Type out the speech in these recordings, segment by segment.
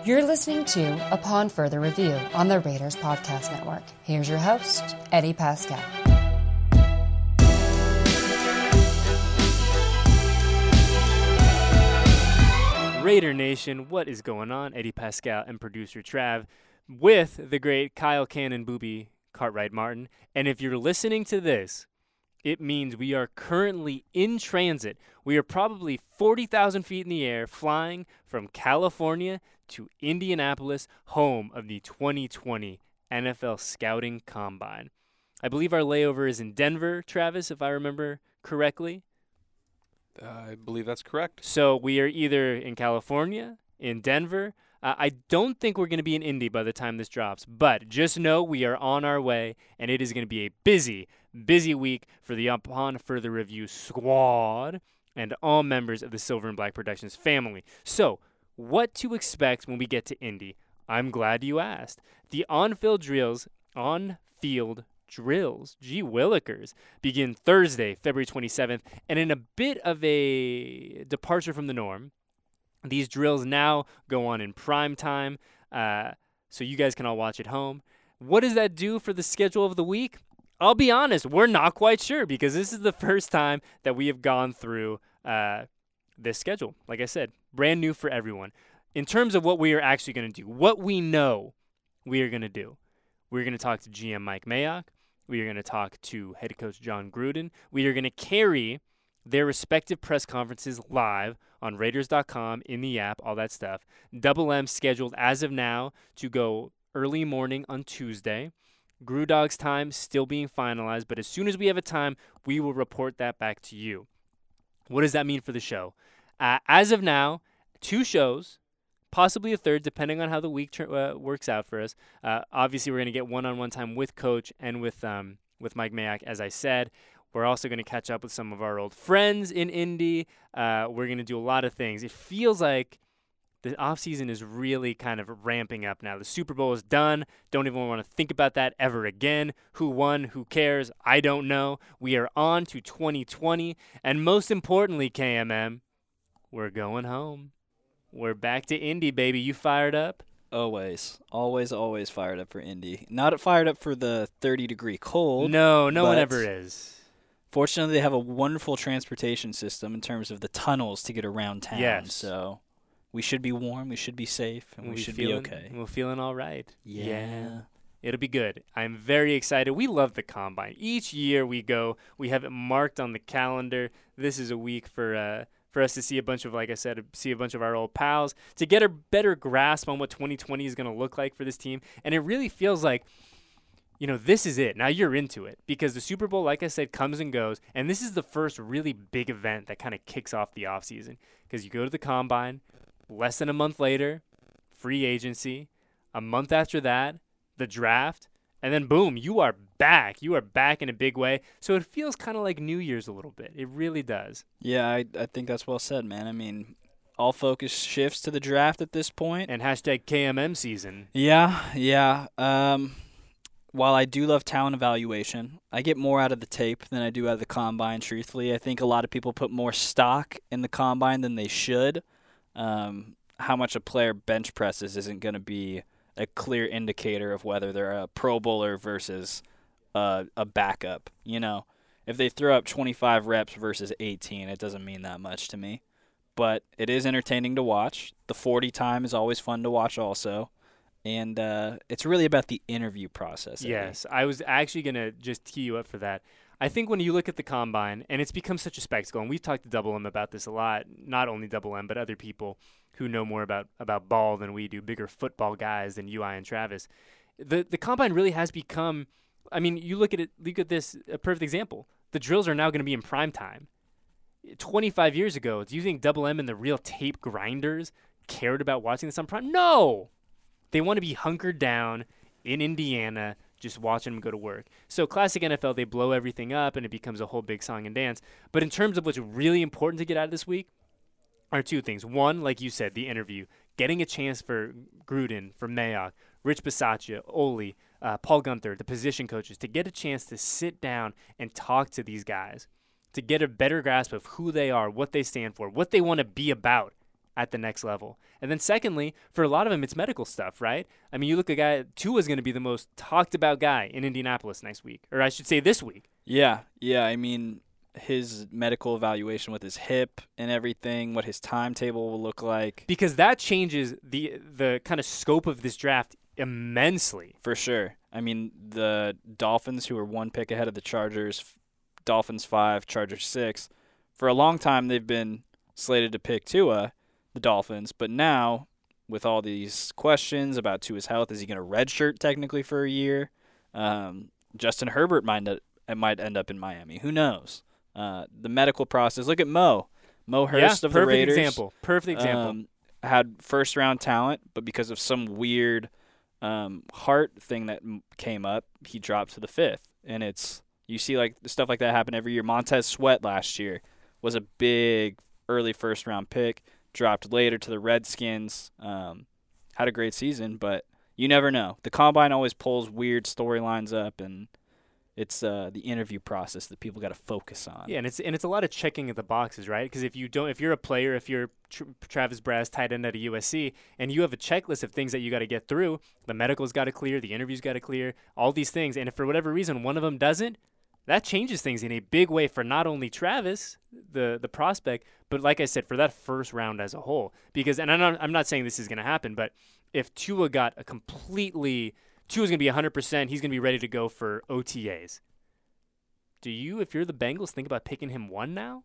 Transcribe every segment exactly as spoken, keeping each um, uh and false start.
You're listening to Upon Further Review on the Raiders Podcast Network. Here's your host, Eddie Pascal. Raider Nation, what is going on? Eddie Pascal and producer Trav with the great Kyle Cannon Booby Cartwright Martin. And if you're listening to this, it means we are currently in transit. We are probably forty thousand feet in the air, flying from California to Indianapolis, home of the twenty twenty N F L Scouting Combine. I believe our layover is in Denver, Travis, if I remember correctly. Uh, I believe that's correct. So we are either in California, in Denver. Uh, I don't think we're going to be in Indy by the time this drops, but just know we are on our way, and it is going to be a busy, busy week for the Upon Further Review squad and all members of the Silver and Black Productions family. So, what to expect when we get to Indy? I'm glad you asked. The on-field drills, on-field drills, gee willikers, begin Thursday, February twenty-seventh, and in a bit of a departure from the norm, these drills now go on in prime time, uh, so you guys can all watch at home. What does that do for the schedule of the week? I'll be honest, we're not quite sure because this is the first time that we have gone through uh, this schedule. Like I said, brand new for everyone. In terms of what we are actually going to do, what we know we are going to do, we're going to talk to G M Mike Mayock. We are going to talk to head coach John Gruden. We are going to carry their respective press conferences live on Raiders dot com, in the app, all that stuff. Double M scheduled as of now to go early morning on Tuesday. Grudog's time still being finalized, but as soon as we have a time, we will report that back to you. What does that mean for the show? Uh, as of now, two shows, possibly a third, depending on how the week ter- uh, works out for us. Uh, obviously, we're going to get one-on-one time with Coach and with um, with Mike Mayock, as I said. We're also going to catch up with some of our old friends in Indy. Uh, we're going to do a lot of things. It feels like the offseason is really kind of ramping up now. The Super Bowl is done. Don't even want to think about that ever again. Who won? Who cares? I don't know. We are on to twenty twenty. And most importantly, K M M, we're going home. We're back to Indy, baby. You fired up? Always. Always, always fired up for Indy. Not fired up for the thirty-degree cold. No, no one ever is. Fortunately, they have a wonderful transportation system in terms of the tunnels to get around town. Yes. So we should be warm, we should be safe, and we'll we should feeling, be okay. We're feeling all right. Yeah. yeah. It'll be good. I'm very excited. We love the Combine. Each year we go, we have it marked on the calendar. This is a week for uh, for us to see a bunch of, like I said, see a bunch of our old pals, to get a better grasp on what twenty twenty is going to look like for this team. And it really feels like, you know, this is it. Now you're into it because the Super Bowl, like I said, comes and goes. And this is the first really big event that kind of kicks off the offseason because you go to the Combine, less than a month later, free agency. A month after that, the draft. And then, boom, you are back. You are back in a big way. So it feels kind of like New Year's a little bit. It really does. Yeah, I, I think that's well said, man. I mean, all focus shifts to the draft at this point. And hashtag K M M season. Yeah, yeah. Um... While I do love talent evaluation, I get more out of the tape than I do out of the Combine, truthfully. I think a lot of people put more stock in the Combine than they should. Um, how much a player bench presses isn't going to be a clear indicator of whether they're a Pro Bowler versus uh, a backup. You know, if they throw up twenty-five reps versus eighteen, it doesn't mean that much to me. But it is entertaining to watch. The forty time is always fun to watch also. And uh, it's really about the interview process. Eddie. Yes, I was actually going to just tee you up for that. I think when you look at the Combine, and it's become such a spectacle, and we've talked to Double M about this a lot, not only Double M, but other people who know more about, about ball than we do, bigger football guys than you, I, and Travis. The the Combine really has become, I mean, you look at it, look at this, a perfect example. The drills are now going to be in prime time. twenty-five years ago, do you think Double M and the real tape grinders cared about watching this on prime? No! They want to be hunkered down in Indiana, just watching them go to work. So classic N F L, they blow everything up, and it becomes a whole big song and dance. But in terms of what's really important to get out of this week are two things. One, like you said, the interview. Getting a chance for Gruden, for Mayock, Rich Bisaccia, Ole, uh, Paul Gunther, the position coaches, to get a chance to sit down and talk to these guys, to get a better grasp of who they are, what they stand for, what they want to be about at the next level. And then secondly, for a lot of them, it's medical stuff, right? I mean, you look at a guy, Tua's going to be the most talked about guy in Indianapolis next week, or I should say this week. Yeah, yeah. I mean, his medical evaluation with his hip and everything, what his timetable will look like. Because that changes the the kind of scope of this draft immensely. For sure. I mean, the Dolphins, who are one pick ahead of the Chargers, Dolphins five, Chargers six, for a long time they've been slated to pick Tua, the Dolphins, but now with all these questions about Tua's health, is he going to redshirt technically for a year? Um, Justin Herbert might it might end up in Miami. Who knows? Uh, the medical process. Look at Mo, Mo Hurst yeah, of the Raiders. Perfect example. Perfect example. Um, had first round talent, but because of some weird um, heart thing that m- came up, he dropped to the fifth. And it's you see like stuff like that happen every year. Montez Sweat last year was a big early first round pick, dropped later to the Redskins. Um, had a great season, but you never know. The combine always pulls weird storylines up, and it's uh, the interview process that people got to focus on. Yeah, and it's and it's a lot of checking of the boxes, right? Because if you don't, if you're a player, if you're Tr- Travis Brass, tight end at a U S C, and you have a checklist of things that you got to get through, the medical's got to clear, the interview's got to clear, all these things, and if for whatever reason one of them doesn't, that changes things in a big way for not only Travis, the the prospect, but like I said, for that first round as a whole. Because, and I'm not, I'm not saying this is going to happen, but if Tua got a completely Tua's going to be one hundred percent. He's going to be ready to go for O T As. Do you, if you're the Bengals, think about picking him one now?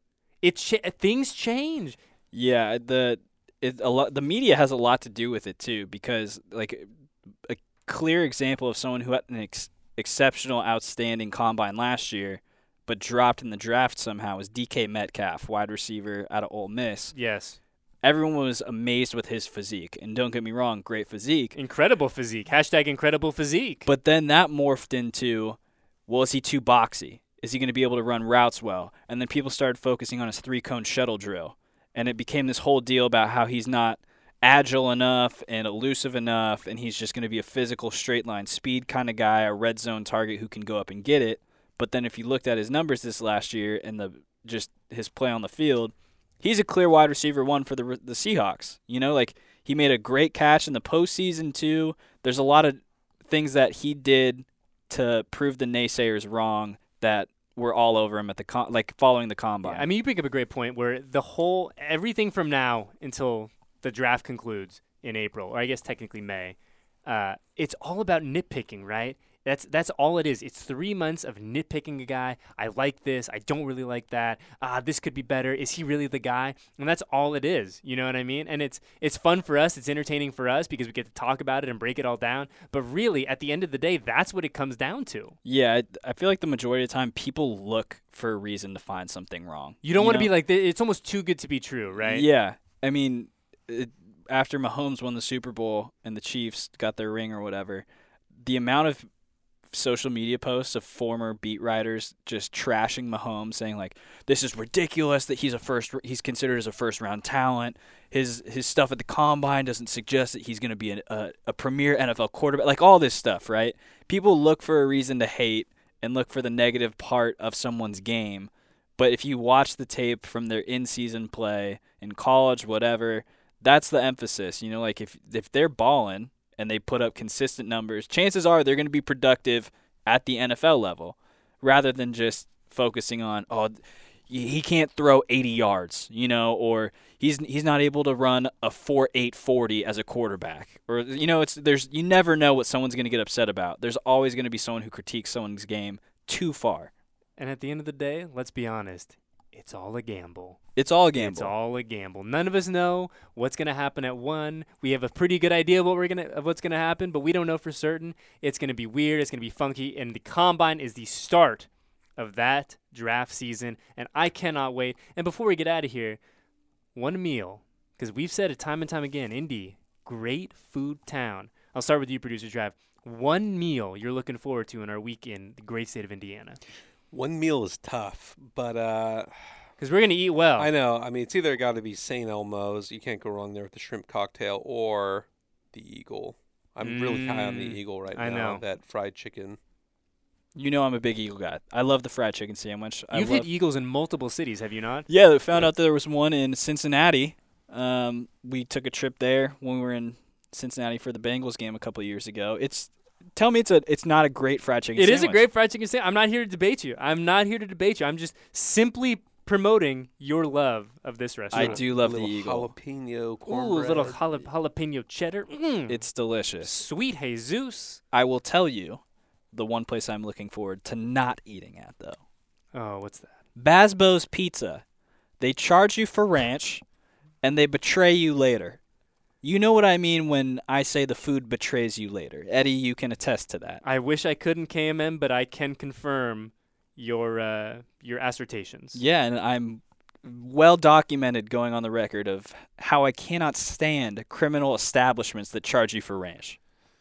It ch- Things change. Yeah, the it, a lot, the media has a lot to do with it, too, because like a clear example of someone who had an ex- exceptional, outstanding combine last year but dropped in the draft somehow is D K Metcalf, wide receiver out of Ole Miss. Yes. Everyone was amazed with his physique. And don't get me wrong, great physique. Incredible physique. Hashtag incredible physique. But then that morphed into, well, is he too boxy? Is he going to be able to run routes well? And then people started focusing on his three-cone shuttle drill. And it became this whole deal about how he's not agile enough and elusive enough, and he's just going to be a physical straight-line speed kind of guy, a red zone target who can go up and get it. But then if you looked at his numbers this last year and the just his play on the field, he's a clear wide receiver one for the the Seahawks. You know, like he made a great catch in the postseason too. There's a lot of things that he did to prove the naysayers wrong that were all over him at the con- like following the combine. Yeah, I mean, you bring up a great point where the whole everything from now until the draft concludes in April, or I guess technically May, uh, it's all about nitpicking, right? That's that's all it is. It's three months of nitpicking a guy. I like this. I don't really like that. Ah, this could be better. Is he really the guy? And that's all it is. You know what I mean? And it's it's fun for us. It's entertaining for us because we get to talk about it and break it all down. But really, at the end of the day, that's what it comes down to. Yeah, I, I feel like the majority of the time people look for a reason to find something wrong. You don't want to know? be like, it's almost too good to be true, right? Yeah. I mean, it, after Mahomes won the Super Bowl and the Chiefs got their ring or whatever, the amount of social media posts of former beat writers just trashing Mahomes, saying like, this is ridiculous that he's a first he's considered as a first round talent. His his stuff at the combine doesn't suggest that he's going to be an, a a premier N F L quarterback. Like all this stuff, right? People look for a reason to hate and look for the negative part of someone's game. But if you watch the tape from their in-season play in college, whatever, that's the emphasis. You know, like if if they're balling and they put up consistent numbers, chances are they're going to be productive at the N F L level rather than just focusing on, oh, he can't throw eighty yards, you know, or he's he's not able to run a four eight forty as a quarterback. Or, you know, it's there's you never know what someone's going to get upset about. There's always going to be someone who critiques someone's game too far. And at the end of the day, let's be honest, it's all a gamble. It's all a gamble. It's all a gamble. None of us know what's going to happen at one. We have a pretty good idea of what we're gonna of what's going to happen, but we don't know for certain. It's going to be weird. It's going to be funky, and the combine is the start of that draft season, and I cannot wait. And before we get out of here, one meal, because we've said it time and time again, Indy, great food town. I'll start with you, producer Trav. One meal you're looking forward to in our week in the great state of Indiana. One meal is tough, but uh, because we're gonna eat well. I know. I mean, it's either got to be Saint Elmo's. You can't go wrong there with the shrimp cocktail or the Eagle. I'm mm, really high on the Eagle right I now. know. That fried chicken. You know I'm a big Eagle guy. I love the fried chicken sandwich. I You've love... hit Eagles in multiple cities, have you not? Yeah, I found out there was one in Cincinnati. Um, we took a trip there when we were in Cincinnati for the Bengals game a couple of years ago. It's tell me it's a it's not a great fried chicken It sandwich. is a great fried chicken sandwich. I'm not here to debate you. I'm not here to debate you. I'm just simply promoting your love of this I restaurant. do love the little Eagle. jalapeno Ooh, cornbread. little jala- jalapeno cheddar. Mm. It's delicious. Sweet Jesus. I will tell you the one place I'm looking forward to not eating at, though. Oh, what's that? Basbo's Pizza. They charge you for ranch, and they betray you later. You know what I mean when I say the food betrays you later. Eddie, you can attest to that. I wish I couldn't K M M, but I can confirm your uh, your assertions. Yeah, and I'm well documented going on the record of how I cannot stand criminal establishments that charge you for ranch.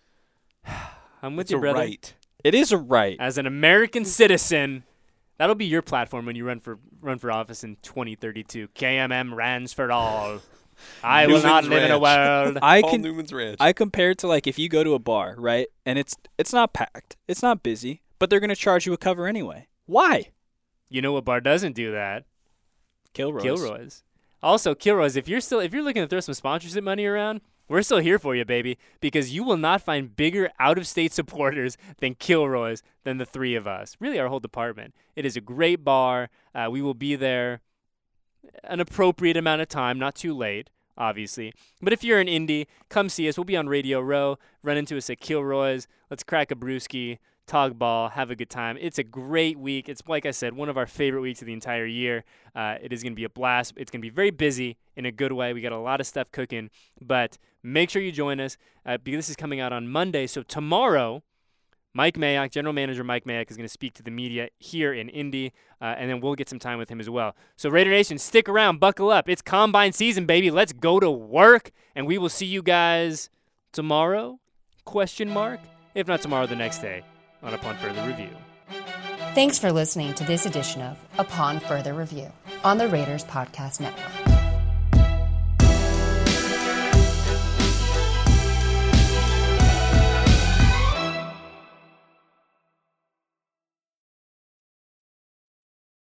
I'm with It's you, a brother. right. It is a right. As an American citizen, that'll be your platform when you run for run for office in twenty thirty-two. K M M rands for all. I will not Newman's live in a world. I Paul can Newman's Ranch. I compare it to like if you go to a bar, right? And it's it's not packed. It's not busy, but they're going to charge you a cover anyway. Why? You know what bar doesn't do that? Kilroy's. Kilroy's. Also, Kilroy's, if you're still if you're looking to throw some sponsorship money around, we're still here for you, baby, because you will not find bigger out-of-state supporters than Kilroy's than the three of us. Really, our whole department. It is a great bar. Uh, we will be there an appropriate amount of time, not too late, obviously. But if you're in Indy, come see us. We'll be on Radio Row. Run into us at Kilroy's. Let's crack a brewski, talk ball, have a good time. It's a great week. It's, like I said, one of our favorite weeks of the entire year. Uh, it is going to be a blast. It's going to be very busy in a good way. We got a lot of stuff cooking, but make sure you join us uh, because this is coming out on Monday. So tomorrow, Mike Mayock, General Manager Mike Mayock, is going to speak to the media here in Indy, uh, and then we'll get some time with him as well. So Raider Nation, stick around, buckle up. It's Combine season, baby. Let's go to work, and we will see you guys tomorrow, question mark, if not tomorrow, the next day on Upon Further Review. Thanks for listening to this edition of Upon Further Review on the Raiders Podcast Network.